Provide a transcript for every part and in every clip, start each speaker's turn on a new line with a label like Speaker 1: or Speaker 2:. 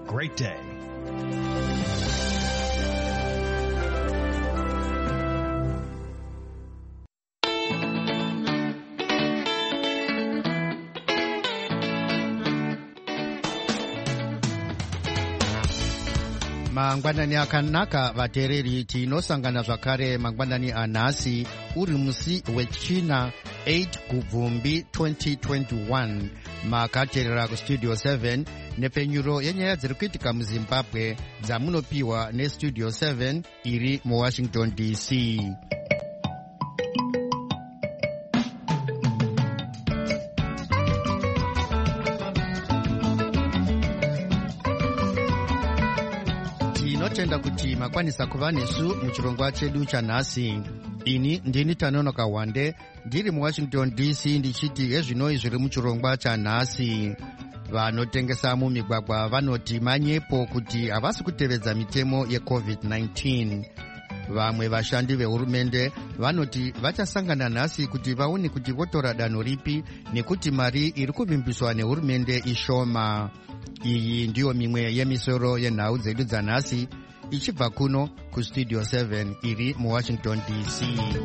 Speaker 1: great day.
Speaker 2: Mangwanani akanaka vateereri, tinosangana zvakare mangwanani anhasi uri musi wechina 8 kubvumbi 2021. makateerera kustudio 7 nepfenyuro yenyaya dziri kuitika muzimbabwe dzamunopiwa nestudio 7 iri muwashington dc. tinotenda kuti makwanisa kuva nesu muchirongwa chedu chanhasi. ini ndini Tanonoka Wande ndiri muwashington dc ndichiti ezvinoi zviri muchirongwa chanhasi. vanotengesa mumigwagwa vanoti manyepo kuti havasi kutevedza mitemo yecovid-19. vamwe vashandi vehurumende vanoti vachasangana nhasi kuti vaone kuti votora danho ripi nekuti mari iri kuvimbiswa nehurumende ishoma. iyi ndiyo mimwe yemisoro yenhau dzedu dzanhasi ichibva kuno kustudio 7 iri muwashington dc.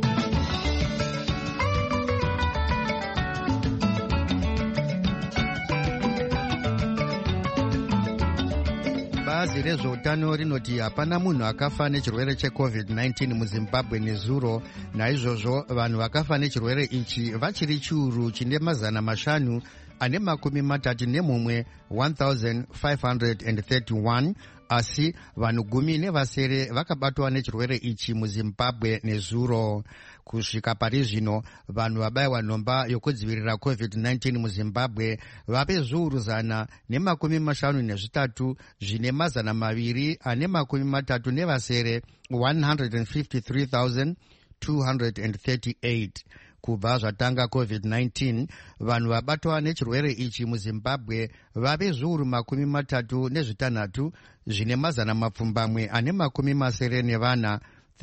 Speaker 2: bazi rezveutano rinoti hapana munhu akafa nechirwere checovid-19 muzimbabwe nezuro. naizvozvo vanhu vakafa nechirwere ichi vachiri chiuru chine 531 1531, asi vanhu 10 vakabatwa nechirwere ichi muzimbabwe nezuro. kusvika pari zvino vanhu vabayiwa nhomba yokudzivirira covid-19 muzimbabwe vave zviuru 153 zvine 238 153,238. kubva zvatanga covid-19 vanhu vabatwa nechirwere ichi muzimbabwe vave zviuru 36 zvine 984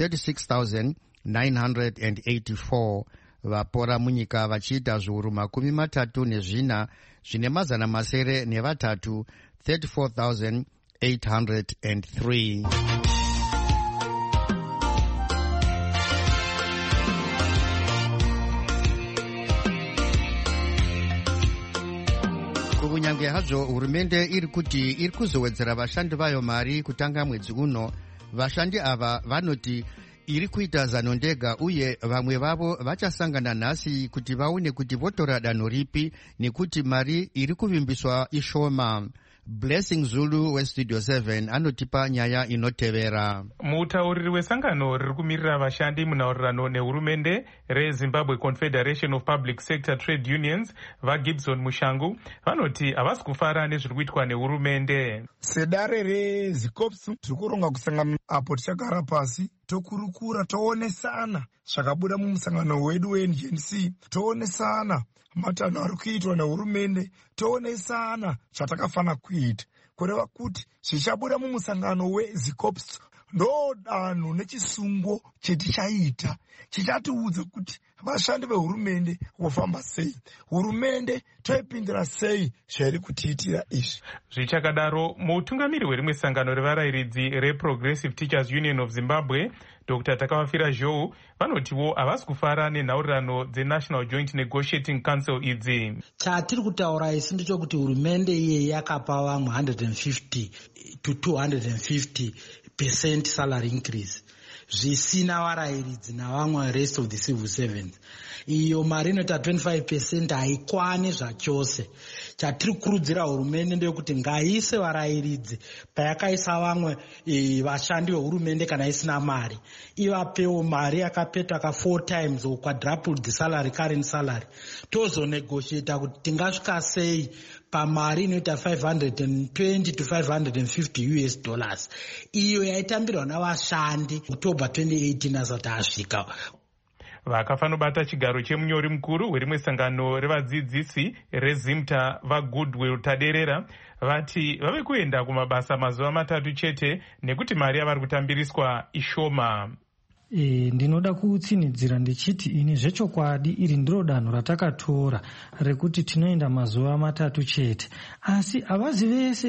Speaker 2: 36,984. vapora munyika vachiita zviuru 34 zvine 303 34,803. kunyange hazvo hurumende iri kuti iri kuzowedzera vashandi vayo mari kutanga mwedzi uno, vashandi ava vanoti iri kuita zano ndega uye vamwe vavo vachasangana nhasi kuti vaone kuti votora danho ripi nekuti mari iri kuvimbiswa ishoma. Blessing Zulu westudio 7 anotipa nyaya inotevera.
Speaker 3: mutauriri wesangano riri kumirira vashandi munhaurirano nehurumende reZimbabwe Confederation of Public Sector Trade Unions vaGibson Mushangu vanoti havasi kufara nezviri kuitwa nehurumende.
Speaker 4: sedare reZICOPS tiri kuronga kusangana apo tichagara pasi tokurukura toonesana zvakabuda mumusangano wedu weNGNC, toonesana matanho ari kuitwa nehurumende, toonesana zvatakafana kuita, kureva kuti zvichabuda mumusangano weZICOPS ndo danho nechisungo chetichaita chichatiudza kuti vashandi vehurumende vofamba sei, hurumende toipindira sei zvairi kutiitira izvi.
Speaker 3: zvichakadaro mutungamiri werimwe sangano revarayiridzi reProgressive Teachers Union of Zimbabwe Dr. Takavafira Zhou vanotiwo havasi kufara nenhaurirano dzeNational Joint Negotiating Council idzi.
Speaker 5: chatiri kutaura isi ndechokuti hurumende iye yakapa vamwe 150 to 250% salary increase zvisina varayiridzi navamwe rest of the civil servants. iyo mari inoita 25% haikwani zvachose. chatiri kukurudzira hurumende ndeyekuti ngaise varayiridzi payakaisa vamwe vashandi vehurumende kana isina mari, ivapewo mari yakapetwa ka 4 times or quadrupled the salary, current salary. tozonegotiata kuti tingasvika sei pamari inoita 520 to 550 US dollars. iyo yaitambirwa navashandi October 2018 asati asvika.
Speaker 3: vakafanobata chigaro chemunyori mukuru werimwe sangano revadzidzisi reZimta vaGoodwill Taderera vati vave kuenda kumabasa mazuva 3 chete nekuti mari yavari kutambiriswa ishoma.
Speaker 6: Ndinoda kuutsinidzira ndichiti ini zvechokwadi iri ndiro danho ratakatora rekuti tinoenda mazuva 3 chete, asi havazi vese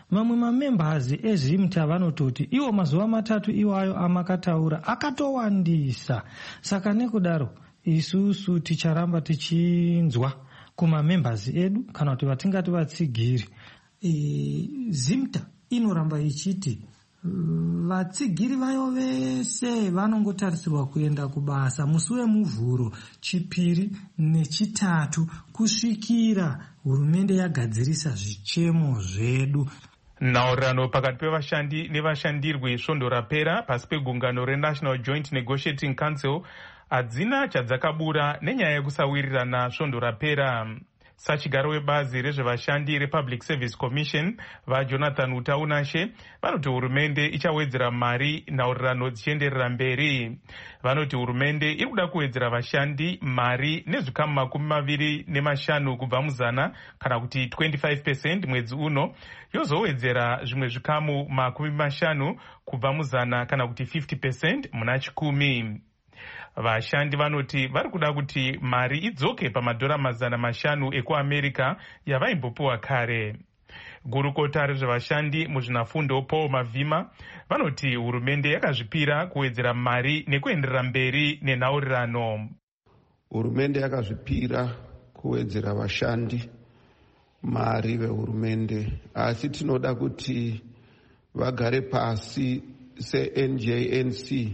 Speaker 6: mamwe mamembazi ezimta vanototi iwo mazuva matatu iwayo amakataura akatowandisa. Saka nekudaro isusu ticharamba tichinzwa kumamembazi edu kana kuti vatingati vatsigiri. Zimta inoramba ichiti vatsigiri vayo vese vanongotarisirwa kuenda kubasa musi wemuvhuro, chipiri nechitatu kusvikira hurumende yagadzirisa zvichemo zvedu.
Speaker 3: Nhaurirano pakati pevashandi nevashandirwi svondo rapera pasi pegungano reNational Joint Negotiating Council hadzina chadzakabura nenyaya yekusawirirana svondo rapera. Sachigaro webazi rezvevashandi rePublic Service Commission vaJonathan Utaunashe vanoti hurumende ichawedzera mari nhaurirano dzichienderera mberi. Vanoti hurumende iri kuda kuwedzera vashandi mari nezvikamu 25 kubva muzana kana kuti 25% mwedzi uno, yozowedzera zvimwe zvikamu 50 kubva muzana kana kuti 50% muna chikumi. Vashandi vanoti vari kuda kuti mari idzoke pamadhora 500 ekuAmerica yavaimbopiwa kare. Gurukota rezvevashandi muzvinafundo Paul Mavhima vanoti hurumende yakazvipira kuwedzera mari nekuenderera mberi nenhaurirano.
Speaker 1: Hurumende yakazvipira kuwedzera vashandi mari vehurumende, asi tinoda kuti vagare pasi seNJNC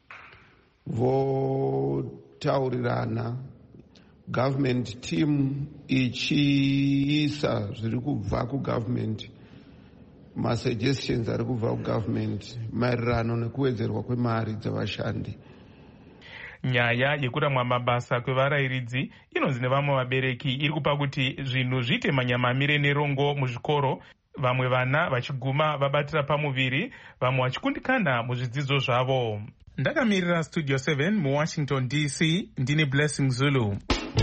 Speaker 1: votaurirana, government team ichiisa zviri kubva kugovernment, masuggestions ari kubva kugovernment maererano nekuwedzerwa kwemari dzavashandi.
Speaker 3: Nyaya yekuramwa mabasa kwevarayiridzi inonzi nevamwe vabereki iri kupa kuti zvinhu zviite manyamamire nerongo muzvikoro, vamwe vana vachiguma vabatira pamuviri, vamwe vachikundikana muzvidzidzo zvavo. Ndakamirira Studio 7 muWashington DC, ndini Blessing Zulu.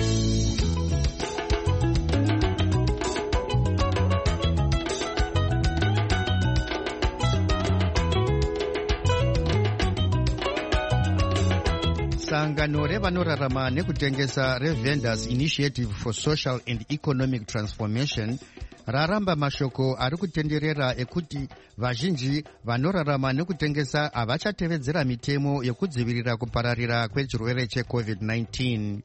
Speaker 2: Sangano revanorarama nekutengesa reVendors Initiative for Social and Economic Transformation raramba mashoko ari kutenderera ekuti vazhinji vanorarama nekutengesa havachatevedzera mitemo yekudzivirira kupararira kwechirwere cheCovid-19.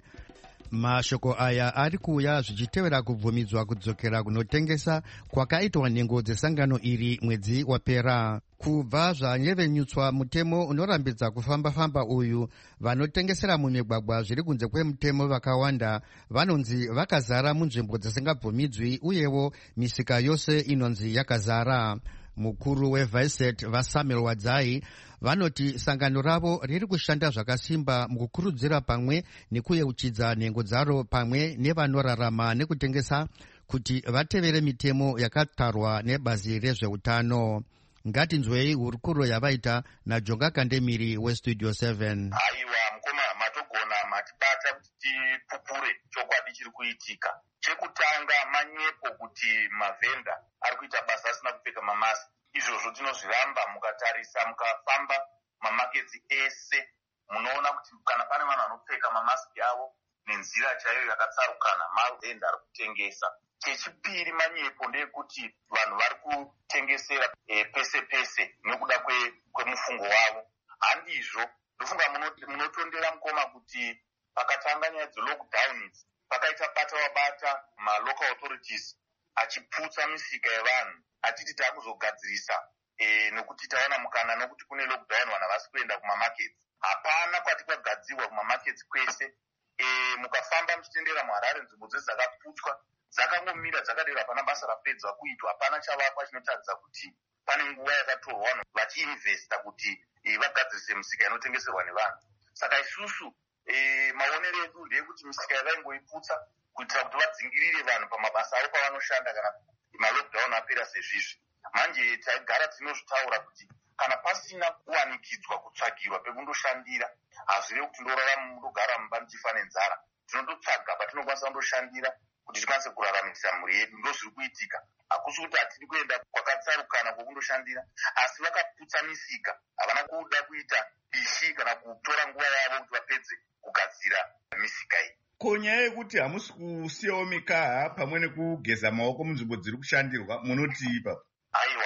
Speaker 2: Mashoko aya ari kuuya zvichitevera kubvumidzwa kudzokera kunotengesa kwakaitwa nhengo dzesangano iri mwedzi wapera. Kubva zvanyevenyutswa mutemo unorambidza kufamba-famba uyu, vanotengesera mumigwagwa zviri kunze kwemutemo vakawanda vanonzi vakazara munzvimbo dzisingabvumidzwi, uyewo misika yose inonzi yakazara. Mukuru weViset vaSamuel Wadzai vanoti sangano ravo riri kushanda zvakasimba mukukurudzira pamwe nekuyeuchidza nhengo dzaro pamwe nevanorarama nekutengesa kuti vatevere mitemo yakatarwa nebazi rezveutano. Ngatinzwei hurukuro yavaita naJonga Kandemiri weStudio 7.
Speaker 7: Aiwa mukoma matogona matibata kuti tipupure chokwadi chiri kuitika. Chekutanga manyepo kuti mavhenda ari kuita basa asina kupfeka mamaski. Izvozvo tinozviramba mukatarisa mukafamba mamaketsi ese munoona kuti kana pane vanhu vanopfeka mamaski avo nenzira chaiyo yakatsarukana mavhenda ari kutengesa. Chechipiri manyepo ndeyekuti vanhu vari kutengesera pese pese nekuda kwemufungo wavo. Handizvo ndofunga munotondera mukoma kuti pakatanga nyaya dzelockdowns pakaita bata wabata malocal authorities achiputsa misika yevanhu achiti taakuzogadzirisa nokuti taona mukana nokuti kune lockdown vanhu havasi kuenda kumamaketsi. Hapana kwati kwagadzirwa kumamaketsi kwese. Mukafamba muchitendera muHarare nzvimbo dzese dzakaputswa dzakangomira dzakadero, hapana basa rapedzwa kuitwa, hapana chavakwa chinotaridza kuti pane nguva yakatorwa vanhu vachiinvesta kuti vagadzirise misika inotengeserwa nevanhu. Saka isusu maonero edu ndeyekuti misika yavaingoiputsa kuitira kuti vadzingirire vanhu pamabasa avo pavanoshanda kana malockdown apera sezvizvi. Manje tagara tinozvitaura kuti kana pasina kuwanikidzwa kutsvagirwa pekundoshandira, hazvirevi kuti ndorarama ndogara mumba ndichifa nenzara. Tinototsvaga patinokwanisa kundoshandira kuti tikwanise kuraramisa mhuri yedu. Ndozviri kuitika. Hakusi kuti hatiri kuenda kwakatsarukana kwekundoshandira, asi vakaputsa misika. Havana kuda kuita bishi kana kutora nguva yavo kuti vapedze kugadzira misika iyi.
Speaker 8: Nyaya yekuti hamusi kusiyawo mikaha pamwe nekugeza maoko munzvimbo dziri kushandirwa munoti ipapo?
Speaker 7: Aiwa,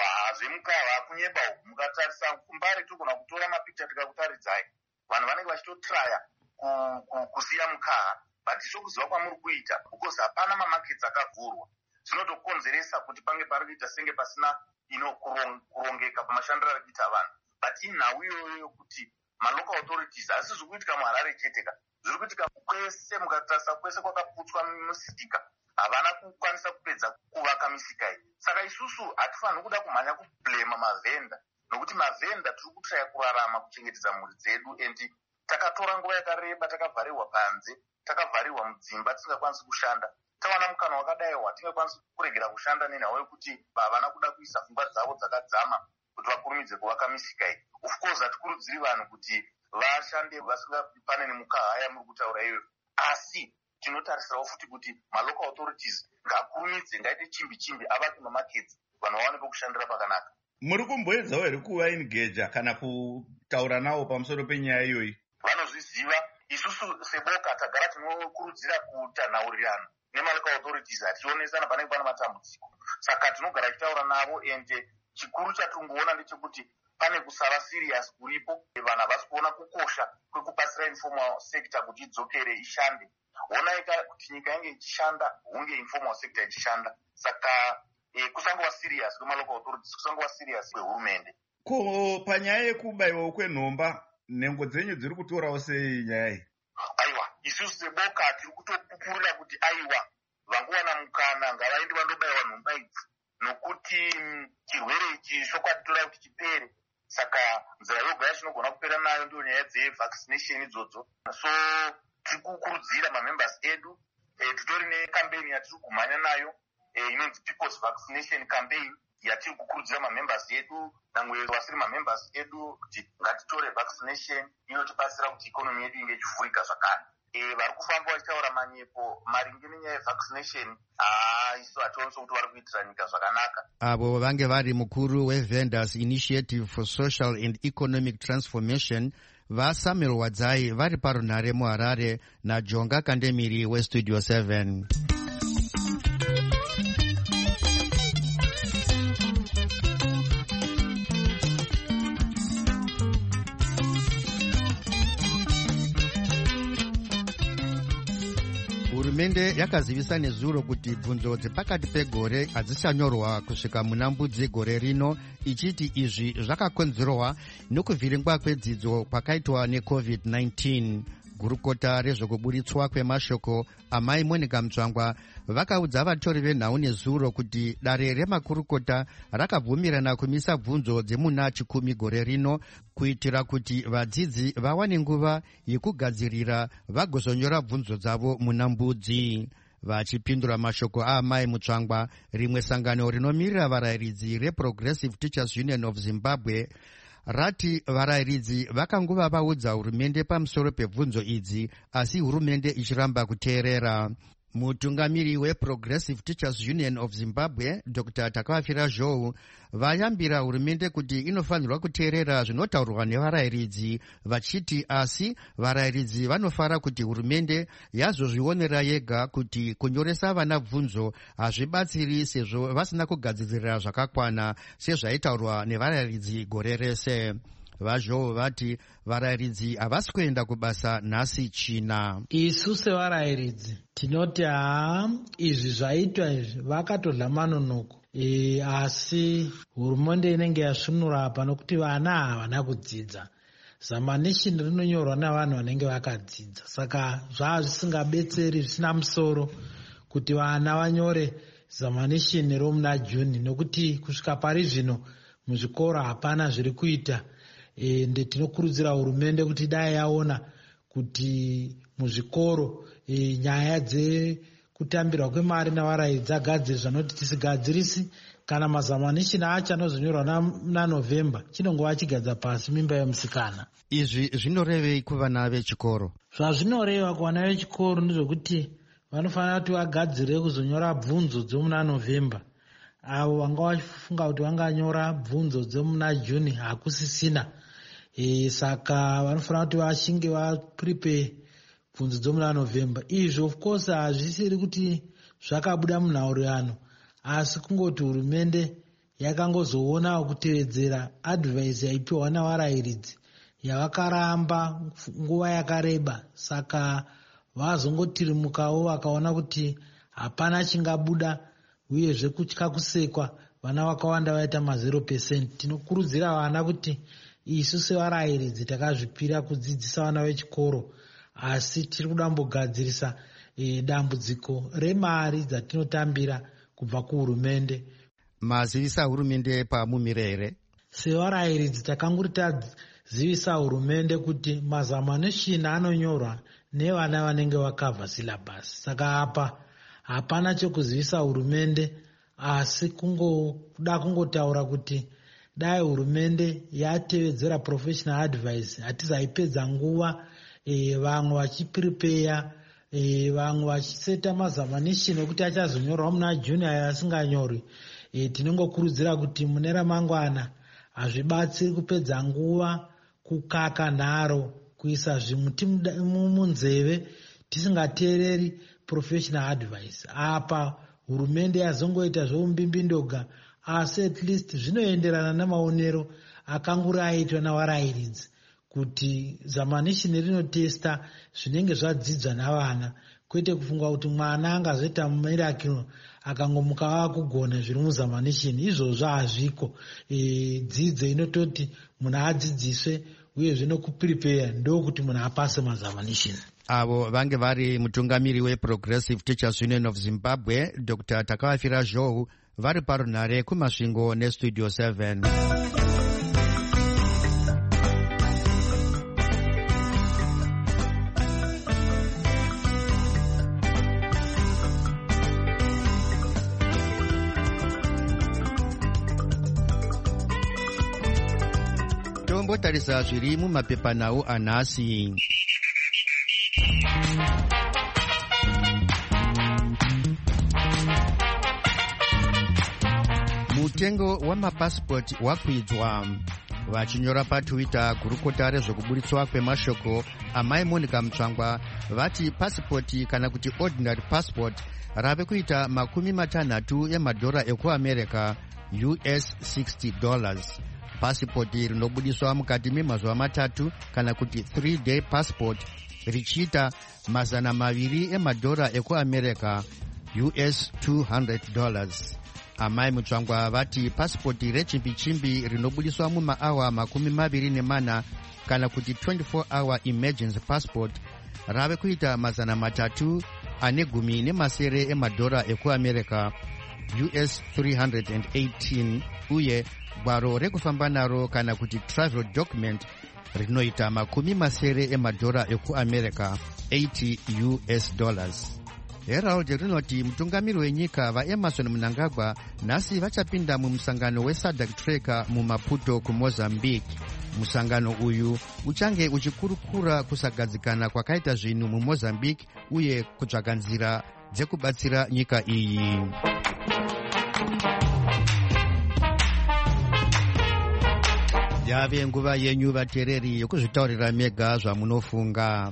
Speaker 7: mukava kunyebawo mukatarisa kumbare togona kutora mapikicha tikakutaridzai vanhu vanenge vachitotraya kusiya mukaha but sokuziva kwamuri kuita because hapana mamaketsi akavhurwa zvinotokonzeresa kuti pange pari kuita senge pasina kurongeka pamashandiro ari kuita vanhu but inhau iyoyo kuti malocal authorities hasi zviri kuitika muharare cheteka zviri kuitika kwese mukatarisa kwese kwakaputswa misika havana kukwanisa kupedza kuvaka misika iyi saka isusu hatifaniri kuda kumhanya kublema mavhenda nokuti mavhenda tiri kutraya kurarama kuchengetedza mhuri dzedu and takatora nguva yakareba takavharirwa panze takavharirwa mudzimba tisingakwanisi kushanda tawana mukana wakadai watingakwanisi kuregera kushanda nenhau yekuti havana kuda kuisa pfungwa dzavo dzakadzama kuti vakurumidze kuvaka misika iyi of course hatikurudziri vanhu kuti vashande vasingapaneni mukaha aya muri kutaura iyoyo asi tinotarisirawo futi kuti malocal authorities ngakurumidze ngaite chimbi avake mamaketsi vanhu vawane pekushandira pakanaka.
Speaker 8: Muri kumboedzawo here kuvaengeja kana kutaura navo pamusoro penyaya iyoyi?
Speaker 7: Vanozviziva. Isusu seboka tagara tinokurudzira kutanhaurirana nemalocal authorities achionesana panenge pana matambudziko saka tinogara tichitaura navo ende chikuru chatingoona ndechekuti pane kusava serious kuripo vanhu havasi kuona kukosha kwekubatsira informal sector kuti idzokere ishande. Onaika kuti nyika yange ichishanda hunge informal sector ichishanda saka kusangova serious kwemalocal authorities kusangova serious kwehurumende.
Speaker 8: Ko panyaya yekubayiwa kwenhomba nhengo dzenyu dziri kutorawo sei nyaya iyi?
Speaker 7: Aiwa, isusu seboka tiri kutopupurira kuti aiwa vangowana mukana ngavaende vandobayiwa nhomba idzi nokuti chirwere ichi chokwadi toda kuti chipere saka nzira yoga yachinogona kupera nayo ndiyo nyaya dzevaccination idzodzo. So tiri kukurudzira mamembers edu titori nekambeni yatiri kumhanya nayo inonzi People's Vaccination Campaign yatiri kukurudzira mamembers edu namwe vasiri mamembers edu kuti ngatitore vaccination inotibatsira kuti ikonomi yedu inge ichivhurika zvakare. Vari kufamba vachitaura manyepo maringe nenyaya yevaccination isu hationisi kuti vari kuitira nyika zvakanaka.
Speaker 2: Avo vange vari mukuru weVendors Initiative for Social and Economic Transformation vaSamuel Wadzai vari parunhare muHarare naJonga Kandemiri weStudio 7. Hurumende yakazivisa nezuro kuti bvunzo dzepakati pegore hadzichanyorwa kusvika muna Mbudzi gore rino, ichiti izvi zvakakonzerwa nokuvhiringwa kwedzidzo kwakaitwa neCovid-19. Gurukota rezvekuburitswa kwemashoko amai Monica Mutsvangwa vakaudza vatori venhau nezuro kuti dare remakurukota rakabvumirana kumisa bvunzo dzemuna chikumi gore rino kuitira kuti vadzidzi vawane nguva yekugadzirira vagozonyora bvunzo dzavo muna Mbudzi. Vachipindura mashoko aamai Mutsvangwa, rimwe sangano rinomirira varayiridzi reProgressive Teachers Union of Zimbabwe rati varayiridzi vakanguva vaudza hurumende pamusoro pebvunzo idzi asi hurumende ichiramba kuteerera. Mutungamiri weProgressive Teachers Union of Zimbabwe Dr. Takavafira Zhou vayambira hurumende kuti inofanirwa kuteerera zvinotaurwa nevarayiridzi vachiti asi varayiridzi vanofara kuti hurumende yazozvionera yega kuti kunyoresa vana bvunzo hazvibatsiri sezvo vasina kugadzirira zvakakwana sezvaitaurwa nevarayiridzi gore rese. VaZhou vati varayiridzi havasi kuenda kubasa nhasi china.
Speaker 5: Isu sevarayiridzi tinoti izvi zvaitwa izvi vakatodla manonoko asi hurumende inenge yasvinura apa nokuti vana havana kudzidza. Zamanishini rinonyorwa navanhu vanenge vakadzidza saka zvava zvisingabetseri zvisina musoro kuti vana vanyore zamanishini romuna Juni nokuti kusvika pari zvino muzvikoro hapana zviri kuita. Ende tinokurudzira hurumende kuti dai yaona kuti muzvikoro nyaya dzekutambirwa kwemari navarayiridzi agadziriswa noti tisigadzirisi kana mazamanishini acho anozonyorwa naNovemba chinongova chigadza pasi mimba yomusikana.
Speaker 2: Izvi zvinorevei kuvana vechikoro?
Speaker 5: Zvazvinoreva kuvana vechikoro ndezvekuti vanofanira kuti vagadzire kuzonyora bvunzo dzomuna Novemba. Avo vanga vachifunga kuti vanganyora bvunzo dzomuna Juni hakusisina. Saka vanofanira kuti vashinge vaprepare bvunzo dzomuna Novemba. Izvo of course hazvisiri kuti zvakabuda munhaurirano asi kungoti hurumende yakangozoonawo kutevedzera advice yaipiwa navarayiridzi yavakaramba nguva yakareba. Saka vazongotirimukawo vakaona kuti hapana chingabuda, uyezve kutya kusekwa vana vakawanda vaita ma0%. Tinokurudzira vana kuti isu sevarayiridzi takazvipira kudzidzisa vana vechikoro, asi tiri kudambogadzirisa dambudziko remari dzatinotambira kubva kuhurumende.
Speaker 2: Mazivisa hurumende pamumire here?
Speaker 5: Sevarayiridzi takanguri tazivisa hurumende kuti mazamanishini anonyorwa nevana vanenge vakavha silabhasi. Saka apa hapana chekuzivisa hurumende, asi kuda kungotaura kuti dai hurumende yatevedzera professional advice hatizaipedza nguva vamwe vachipripeya, vamwe vachiseta mazamanishini ekuti achazonyorwa muna junior asinganyori. Tinongokurudzira kuti mune ramangwana hazvibatsiri kupedza nguva kukaka nharo, kuisa zvimuti munzeve tisingateereri professional advice. Apa hurumende yazongoita zveumbimbi-ndoga, asi at least zvinoenderana namaonero akanguri aitwa navarayiridzi kuti zamanishini rinotesta zvinenge zvadzidzwa navana, kwete kufunga kuti mwana angazoita miracle akangomuka vakugona zviri muzamanishini. Izvozvo hazviko. Dzidzo inototi munhu adzidziswe uyezve nokupripeya ndokuti munhu apase mazamanishini.
Speaker 2: Avo vange vari mutungamiri weProgressive Teachers Union of Zimbabwe, Dr. Takavafira Zhou, vari parunhare kumasvingo neStudio 7. Tombotarisa zviri mumapepanhau anhasi. Mutengo wamapasipoti wakwidzwa. Vachinyora paTwitter, gurukota rezvekuburitswa kwemashoko amai Monica Mutsvangwa vati pasipoti kana kuti ordinary passport rave kuita $60 ekuAmerica, US $60. Pasipoti rinobudiswa mukati memazuva matatu kana kuti 3-day passport richiita $200 ekuAmerica, US $200. Amai Mutsvangwa vati pasipoti rechimbi-chimbi rinobudiswa mumaawa 24 kana kuti 24-hour emergency passport rave kuita $310 ekuAmerica, US $318, uye gwaro rekufamba naro kana kuti travel document rinoita $70 ekuAmerica, $80. Herald rinoti mutungamiri wenyika vaEmerson Mnangagwa nhasi vachapinda mumusangano weSADC Tracker muMaputo kuMozambique. Musangano uyu uchange uchikurukura kusagadzikana kwakaita zvinhu muMozambique uye kutsvaga nzira dzekubatsira nyika iyi. Yave nguva yenyu vateereri yokuzvitaurira mega zvamunofunga.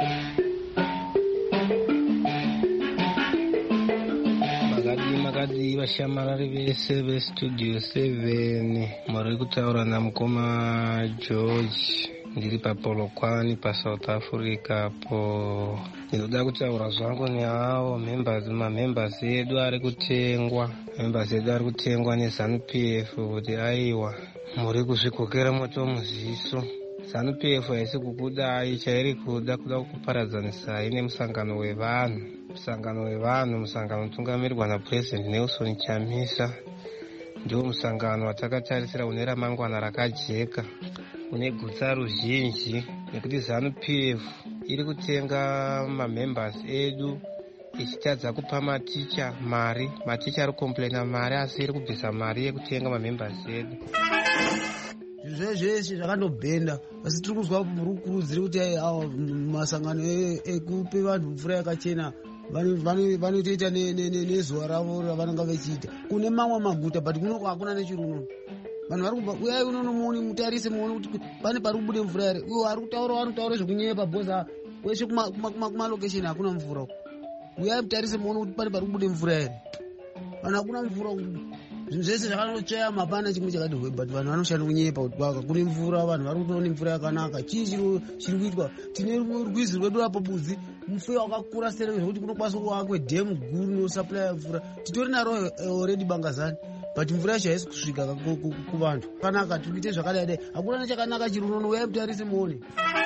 Speaker 9: Makadzi vashamarari vese veStudio 7, muri kutaura namukoma George, ndiri paPolokwane paSouth Africa po. Ndinoda kutaura zvangu neavo mamembers edu ari kutengwa neZANU-PF kuti aiwa muri kuzvikokera moto muziso. ZANU-PF haisi kukudai, chairi kuda kuparadzanisai nemusangano wevanhu. Musangano unotungamirirwa naPresident Nelson Chamisa. Ndiwo musangano watakatarisira une ramangwana rakajeka, une gutsa ruzhinji, nekuti ZANU-PF iri kutenga mamembers edu ichitadza kupa maticha mari. Maticha ari komplaina mari, asi iri kubvisa mari yekutenga mamembers edu.
Speaker 10: Zveshe zvakandobhenda, asi tiri kuzwa murukurudziri kuti masangano ekupe vanhu mvura yakachena vanotoita nezuva ravo ravanenge vachiita. Kune mamwe maguta but kunoko hakuna nechiri unono. Vanhu vari kubva uyai unono muone mutarise muone kuti pane pari kubude mvura here. Iwo anotaura zvekunyepa bhoza weshe kumalokesheni hakuna mvura. Uyai mutarise muone kuti pane pari kubude mvura here. Vanhu hakuna mvura. zvinhu zvese zvakanotsvaya mapana chimwe chakati hwe, but vanhu vanoshanda kunyepa kuti kwaka kune mvura, vanhu vari kutoona mvura yakanaka. Chii chiri kuitwa? Tine rwizi rwedu apo Budzi, mufewa wakakura sere zvekuti kunokwanisa kuvakwe dhemu guru rinosaplaya mvura. Titori naro already Bangazani, but mvura yacho haisi kusvika kuvanhu. Kanaka tiri kuite zvakadai, hakuna nechakanaka chiri unono. Uyai mutarise muone.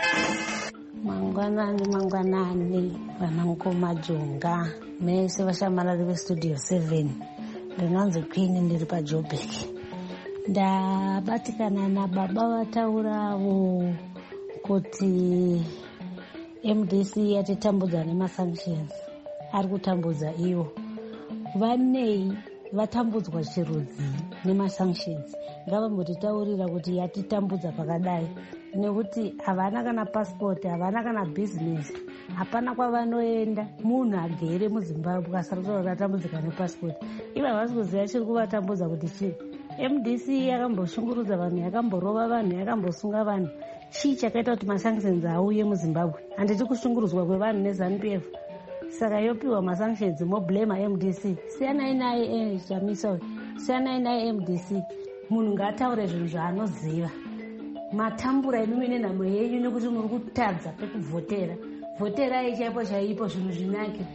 Speaker 11: Mangwanani vanamukoma Jonga mese vashamarari vestudio 7. Ndinonzi Queen, ndiri paJoburg. Ndabatikana nababa vataurawo kuti MDC yatitambudza nemasanctions. Ari kutambudza ivo. Vanei vatambudzwa chirudzi nemasanctions. Ngavambotitaurira kuti yatitambudza pakadai. Nekuti havana kana passport, havana kana business, hapana kwavanoenda. Munhu agere muZimbabwe asarutaura atambudzika nepassport. Ivo havasi kuziva chiri kuvatambudza kuti chii. MDC yakamboshungurudza vanhu, yakamborova vanhu, yakambosunga vanhu. Chii chakaita kuti masanctions auye muZimbabwe? Handiti kushungurudzwa kwevanhu neZANU-PF. Saka yopiwa masanctions moblema MDC. Siyanai naye Chamisa, siyanai naye MDC. Munhu ngaataure zvinhu zvaanoziva. Matambura imi mine nhamo yenyu nekuti muri kutadza pekuvhotera. Vhoterai chaipo chaipo zvinhu zvinake.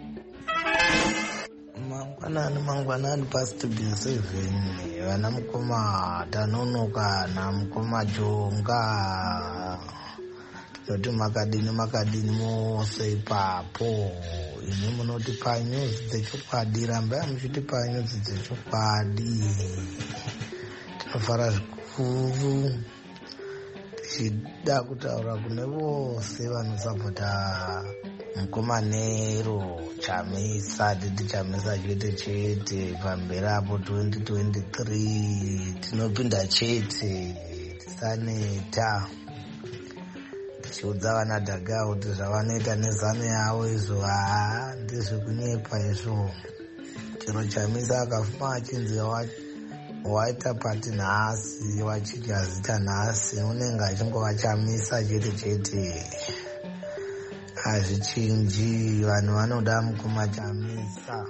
Speaker 12: Mangwanani pastudio 7 vana mukoma Tanonoka namukoma Jonga. Tinoti makadini mose ipapo. Ini munoti panyuzi dzechokwadi, rambai muchiti panyuzi dzechokwadi. Tinofara zvikuru tichida kutaura kune vose vanosapota mukomanero Chamisa, titi Chamisa chete pamberi apo 2023 tinopinda chete, tisaneta. Tichiudza vana Dhaga kuti zvavanoita nezano yavo izvo ndezvekunyepa izvo. Chero Chamisa akafuma achinzi waita pati nhasi, wachidya zita nhasi, unenge achingova Chamisa chete. Hazvichinji, vanhu vanoda mukoma Chamisa.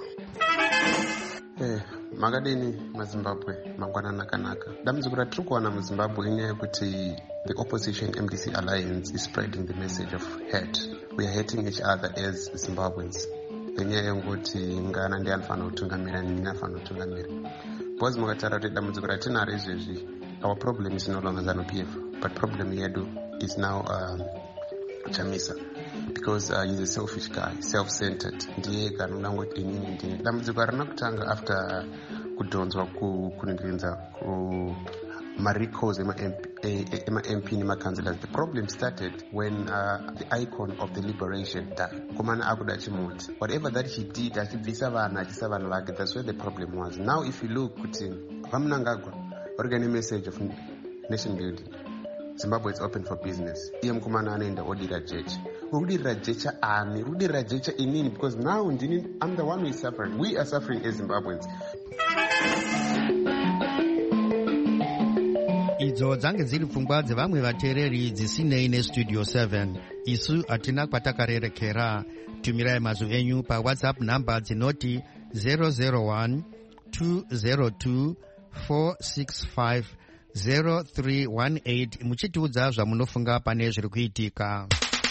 Speaker 1: Makadini maZimbabwe, mangwanani akanaka. Dambudziko ratiri kuwana muZimbabwe inyaya yekuti the opposition MDC alliance is spreading the message of hate. We are hating each other as Zimbabweans. Nenyaya yekuti ngana ndiye anofanira kutungamira, nini anofanira kutungamira. Because mukataura kuti dambudziko ratinaro izvezvi, our problem is no longer ZANU-PF, but problem yedu is now Chamisa. Because he's a selfish guy, self-centered. Ndiye kanoda ngoti inini ndini. Dambudziko harina kutanga after kudhonzwa kuningirisa ma-recalls ema-MP nema-councillors. The problem started when the icon of the liberation died. Komana akuda chimuti. Whatever that he did, achibvisa vanhu, achisa vanhu vake, that's where the problem was. Now if you look kuti vamunangagwa organe message of nation building, Zimbabwe is open for business. Iye mukomana anoenda odira jecha. Udirira jecha ani, udirira jecha inini, because now I'm the one who is suffering. We are suffering as Zimbabweans.
Speaker 2: Idzo dzange dziri pfungwa dzevamwe vateereri dzisinei nestudio 7. Isu hatina kwatakarerekera. Tumirai mazwi enyu paWhatsApp namba dzinoti 001 202 465 0318 muchitiudza zvamunofunga pane zviri kuitika.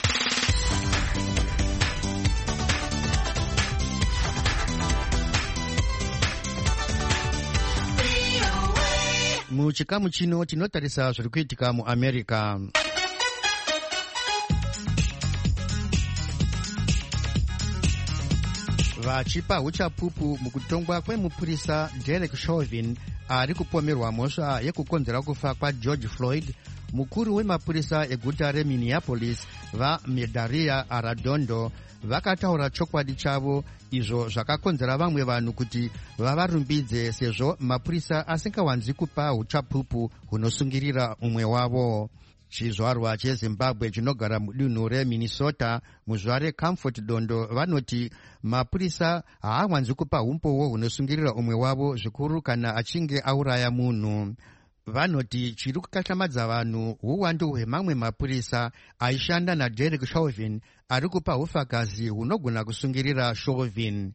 Speaker 2: Muchikamu chino tinotarisa zviri kuitika muAmerica. Vachipa uchapupu mukutongwa kwemupurisa Derek Chauvin ari kupomerwa mhosva yekukonzera kufa kwaGeorge Floyd, mukuru wemapurisa eguta reMinneapolis vaMedaria Arradondo vakataura chokwadi chavo, izvo zvakakonzera vamwe vanhu kuti vavarumbidze sezvo mapurisa asingawanzi kupa uchapupu hunosungirira umwe wavo. Chizvarwa cheZimbabwe chinogara mudunhu reMinnesota muzva reComfort Dondo vanoti mapurisa haawanzi kupa umpowo hunosungirira umwe wavo, zvikuru kana achinge auraya munhu. Vanoti chiri kukatlamadza vanhu uwandu hwemamwe mapurisa aishanda naDerek Chauvin ari kupa ufakazi hunogona kusungirira Chauvin.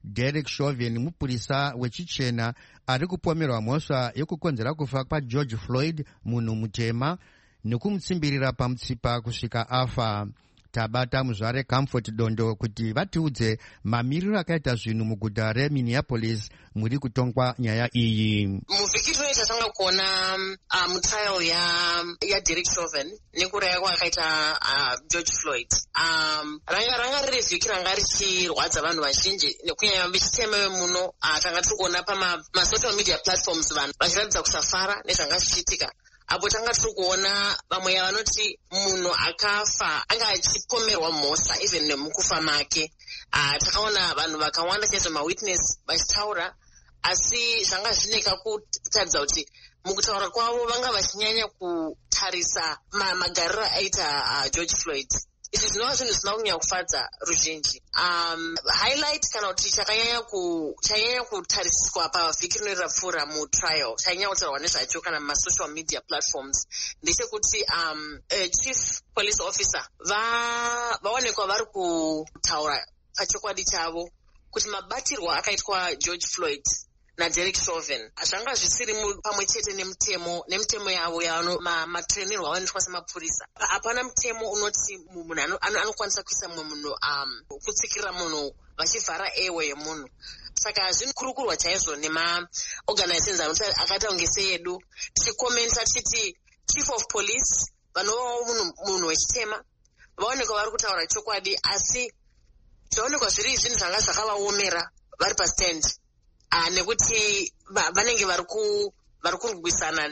Speaker 2: Derek Chauvin, mupurisa wechichena ari kupomerwa mhosva yekukonzera kufa kwaGeorge Floyd, munhu mutema, nekumutsimbirira pamutsipa kusvika afa. Tabata muzvare Comfort Dondo kuti vatiudze mamiriro akaita zvinhu muguta reMinneapolis muri kutongwa nyaya iyi.
Speaker 13: Muvhiki ino tatanga kuona mutrial ya Derek Chauvin nekuraya kwakaita George Floyd. Ranga riri vhiki ranga richirwadza vanhu vazhinji nekunyanya vechitema vemuno. Tanga tiri kuona pama-social media platforms vanhu vachiratidza kusafara nezvanga zvichiitika. Apo tanga tiri kuona vamwe vanoti munhu akafa anga achipomerwa mhosva even nemukufa make. Takaona vanhu vakawanda chaizvo mawitness vachitaura, asi zvanga zvineka kutaridza kuti mukutaura kwavo vanga vachinyanya kutarisa magariro aita George Floyd. Izvi zvinova zvinhu zvisina kunyanya kufadza ruzhinji. Highlight kana kuti chanyanya kutarisiswa pavhiki rino rapfuura mutrial, chanyanya kutaurwa nezvacho kana mumasocial media platforms, ndechekuti chief police officer vaonekwa vari kutaura pachokwadi chavo kuti mabatirwa akaitwa George Floyd naDerek Chauvin zvanga zvisiri pamwe chete nemitemo yavo matrenirwa avanoitwa semapurisa. Hapana mutemo unoti munhu anokwanisa kuisa mumwe munhu kutsikirira munhu vachivhara airway yemunhu. Saka zvinkurukurwa chaizvo nema-organizations anoti akaita kunge seyedu, tichikomenta tichiti chief of police vanovawo munhu wechitema vaonekwa vari kutaura chokwadi, asi zvaonekwa zviri zvinhu zvanga zvakavaomera vari pastand. Nekuti vanenge vari kurwisana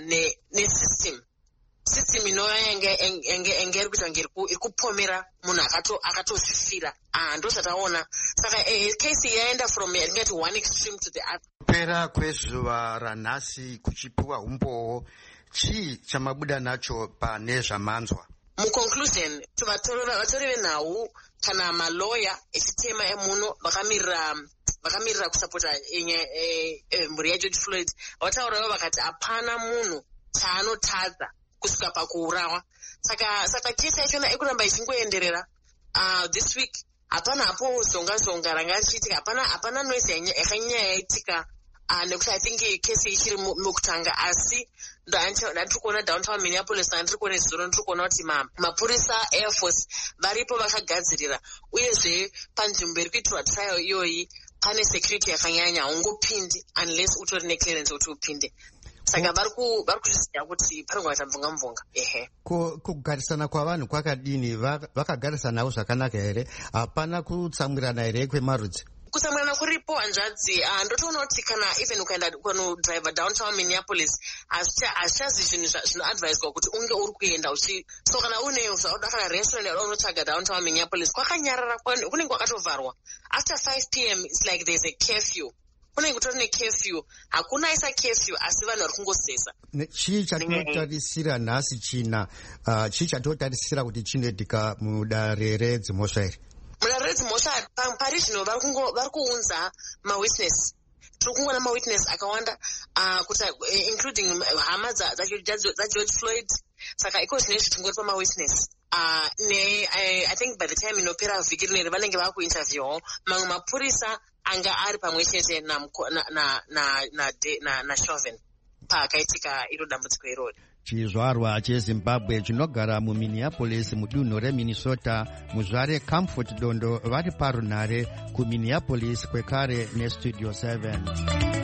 Speaker 13: nesystem inova yange iri kuita kunge iri kupomera munhu akatozvifira. Ndo zvataona. Saka case yaenda from yatingati one extreme to the other.
Speaker 2: Kupera kwezuva ranhasi kuchipiwa umboo, chii chamabuda nacho pane zvamanzwa?
Speaker 13: Muconclusion, vatori venhau kana maloya echitema emuno vakamirira kusapota mhuri yaGeorge Floyd vataurawo vakati hapana munhu chaanotadza kusvika pakuurawa. Saka kesi yachona ikuramba ichingoenderera. This week hapana hapo zonga ranga richiitika, hapana noise yakanyanya yaitika, nekuti I think kesi ichiri mukutanga, asi ndandiri kuona downtown Minneapolis, ndandiri kuona zuro ndiri kuona kuti mapurisa Air Force varipo vakagadzirira, uyezve panzvimbo iri kuitirwa trial iyoyi pane security yakanyanya, haungopindi unless utori neclearance kuti upinde. Saka vari kuzviziva kuti panongoita mvunga. Ehe.
Speaker 2: Kugarisana kwavanhu kwakadini? Vakagarisanawo zvakanaka here? Hapana kutsamwirana here kwemarudzi?
Speaker 13: Kutsamwirana kuripo hanzvadzi. Ndotoona kuti kana even ukaenda kunodriva downtown Minneapolis hazichazi zvinhu zvinoadvaiswa kuti unge uri kuenda so kana une zvauda kana restaurant yauda unotsvaga downtown Minneapolis kwakanyarara, kunenge kwakatovharwa. After 5 p.m. it's like there's a curfew. Kunenge kutori necurfew, hakuna isa curfew, asi vanhu vari kungosesa.
Speaker 2: Chii chatinotarisira nhasi china? Chii chatotarisira kuti chinoitika mudare redzimhosva iri?
Speaker 13: Mudare redzimhosva pari zvino vari kuunza mawitness. Tiri kungoona mawitness akawanda, including hama dzaGeorge Floyd. Saka iko zvinezvi tingori pamawitness. I think by the time inopera vhiki rineri vanenge vava kuinterviewawo mamwe mapurisa anga ari pamwe chete na Chauvin paakaitika iro dambudziko irori.
Speaker 2: Chizvarwa cheZimbabwe chinogara muMinneapolis mudunhu reMinnesota, muzvare Comfort Dondo vari parunhare kuMinneapolis kwekare neStudio 7.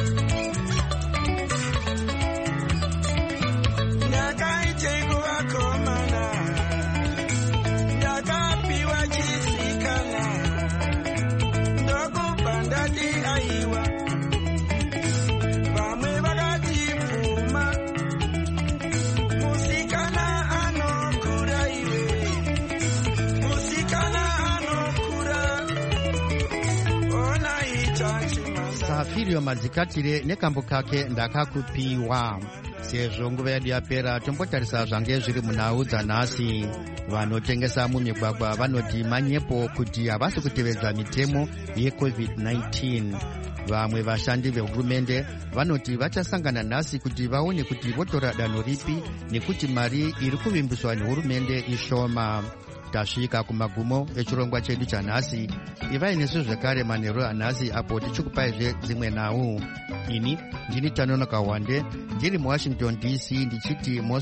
Speaker 2: Safirio madzikatire nekambo kake ndakakupiwa. Sezvo nguva yedu yapera, tombotarisa zvange zviri munhau dzanhasi. Vanotengesa mumigwagwa vanoti manyepo kuti havasi kutevedza mitemo yeCovid-19. Vamwe vashandi vehurumende vanoti vachasangana nhasi kuti vaone kuti votora danho ripi, nekuti mari iri kuvimbiswa nehurumende ishoma. tasvika kumagumo echirongwa chedu chanhasi. Ivai nesu zvekare manheru anhasi apo tichikupaizve dzimwe nhau. Ini ndini Tanonoka Wande ndiri muWashington DC ndichiti